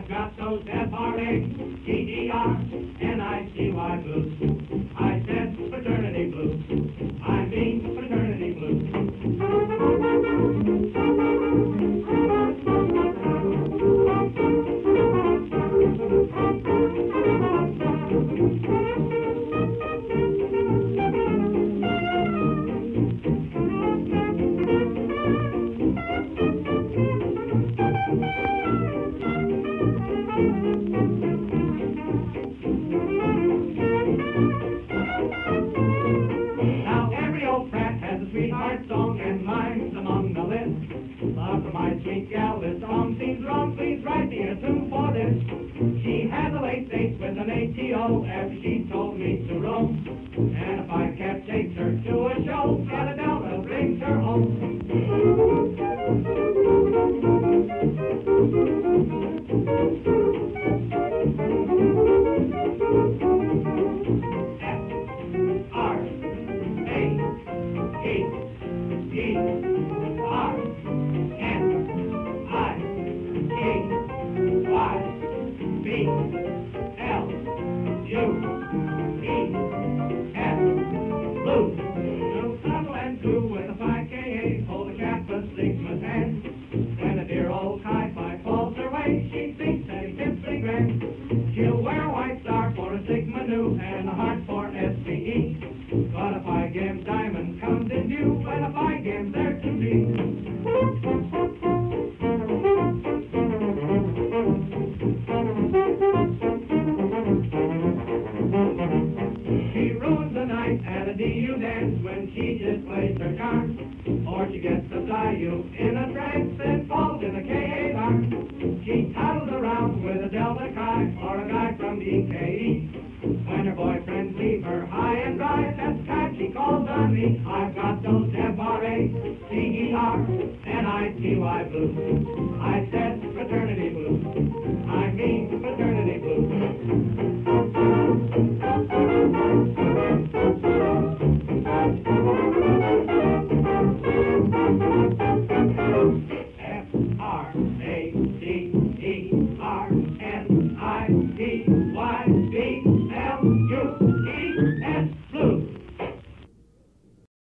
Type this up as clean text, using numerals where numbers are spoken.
I've got those F-R-A-T-E-R-N-I-C-Y blues. I said fraternity blues. I mean fraternity blues. Now every old frat has a sweetheart song, and mine's among the list. Love for my sweet gal, this song seems wrong, please write me a tune for this. She had a late date with an ATO after she told me to roam. And if I can't take her to a show, Philadelphia brings her home. She'll wear a white star for a Sigma Nu and a heart for SBE. But if I give diamond comes in view, when if I give there to be. She ruins the night at a DU dance when she displays her charm. Or she gets to fly you in a trance and falls in a KA bar. She toddles around with a Delta Chi or a guy from DKE. When her boyfriends leave her high and dry, that's the time she calls on me. I've got those F-R-A-T-E-R-N-I-T-Y blues. I said fraternity blues.